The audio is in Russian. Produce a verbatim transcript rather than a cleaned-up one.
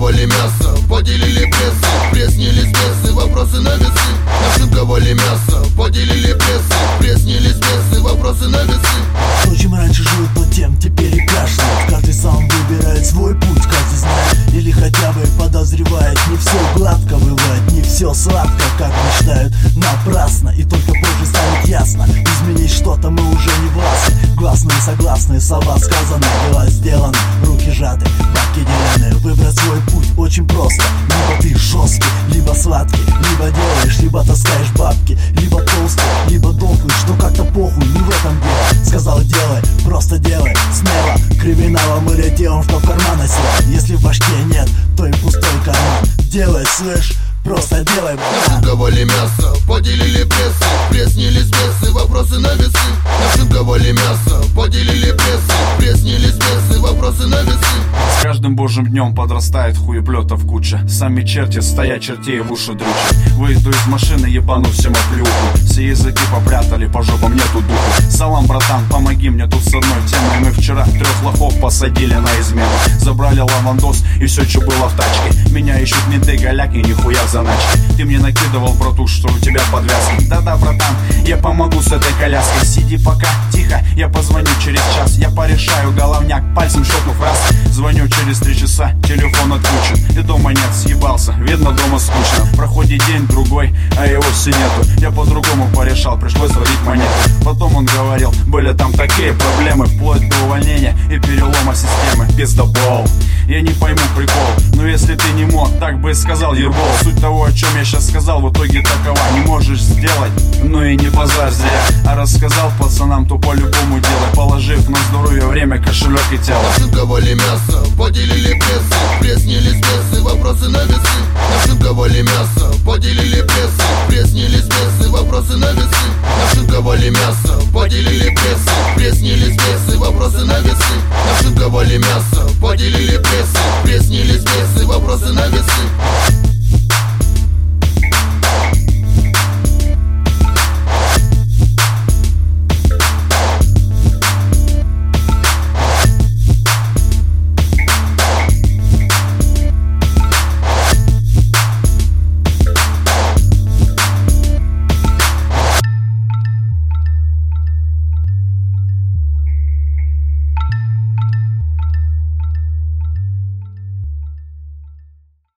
Нашинковали мясо, поделили прессы, преснились бесы, вопросы на весы. Нашинковали мясо, поделили прессы, преснились бесы, вопросы на весы. То, чем раньше жил, то тем теперь и кашляет. Каждый сам выбирает свой путь, каждый знает или хотя бы подозревает. Не все гладко бывает, не все сладко, как мечтают напрасно. И только позже станет ясно, изменить что-то мы уже не властны. Гласные, согласные, слова сказаны, дела сделаны, руки сжаты, бабки делены. Выбрать свой путь очень просто. Либо ты жесткий, либо сладкий, либо делаешь, либо таскаешь бабки, либо толстый, либо долгий, что как-то похуй, не в этом дело. Сказал делай, просто делай, смело. Криминалом или делом, что в карман носил. Если в башке нет, то и пустой карман. Делай, слышь, просто делай. Нашинковали мясо, поделили прессы, преснились бесы, вопросы на весы. Нашинковали мясо, поделили прессы, преснились бесы, вопросы на весы. С каждым божьим днем подрастает хуеплетов куча. Сами черти, стоя чертей в уши дрючат. Выйду из машины, ебану всем оплюху. Все языки попрятали, по жопам нету духу. Салам, братан, помоги мне тут с одной темой. Мы вчера трех лохов посадили на измену. Забрали лавандос и все, что было в тачке. Меня ищут менты, голяки, нихуя в заначке. Ты мне накидывал, братуш, что у тебя подвязки. Да-да, братан, я помогу с этой коляской. Сиди пока, тихо, я позвоню через час. Я порешаю головняк, пальцем щелкнув раз. Звоню через три часа, телефон отключен. И дома нет, съебался, видно дома скучно. Проходит день, другой, а его все нету. Я по-другому порешал, пришлось сводить монету. Потом он говорил, были там такие проблемы, вплоть до увольнения и перелома системы. Пиздобол, я не пойму прикол, но если ты не мог, так бы и сказал ебол. Суть того, о чем я сейчас сказал, в итоге такова. Не можешь сделать, ну и не базарь зря. А рассказал пацанам, то по-любому делай, положив на здоровье время, кошелек и тело. Нашинковали мясо, поделили прессы, преснились бесы, вопросы на весы. Нашинковали мясо, поделили прессы, преснились бесы, вопросы на весы. Нашинковали мясо, поделили прессы, преснились бесы, вопросы на весы. Нашинковали мясо, поделили прессы, преснились бесы, вопросы на весы.